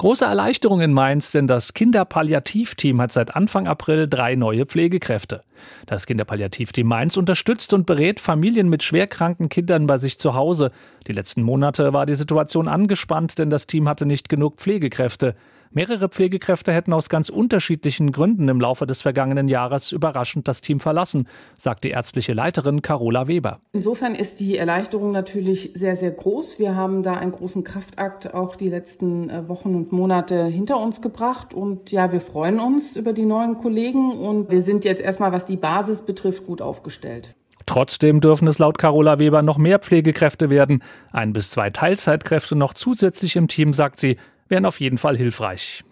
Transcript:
Große Erleichterung in Mainz, denn das Kinderpalliativteam hat seit Anfang April 3 neue Pflegekräfte. Das Kinderpalliativteam Mainz unterstützt und berät Familien mit schwerkranken Kindern bei sich zu Hause. Die letzten Monate war die Situation angespannt, denn das Team hatte nicht genug Pflegekräfte. Mehrere Pflegekräfte hätten aus ganz unterschiedlichen Gründen im Laufe des vergangenen Jahres überraschend das Team verlassen, sagt die ärztliche Leiterin Carola Weber. Insofern ist die Erleichterung natürlich sehr, sehr groß. Wir haben da einen großen Kraftakt auch die letzten Wochen und Monate hinter uns gebracht. Und ja, wir freuen uns über die neuen Kollegen und wir sind jetzt erstmal, was die Basis betrifft, gut aufgestellt. Trotzdem dürfen es laut Carola Weber noch mehr Pflegekräfte werden. 1 bis 2 Teilzeitkräfte noch zusätzlich im Team, sagt sie, wären auf jeden Fall hilfreich.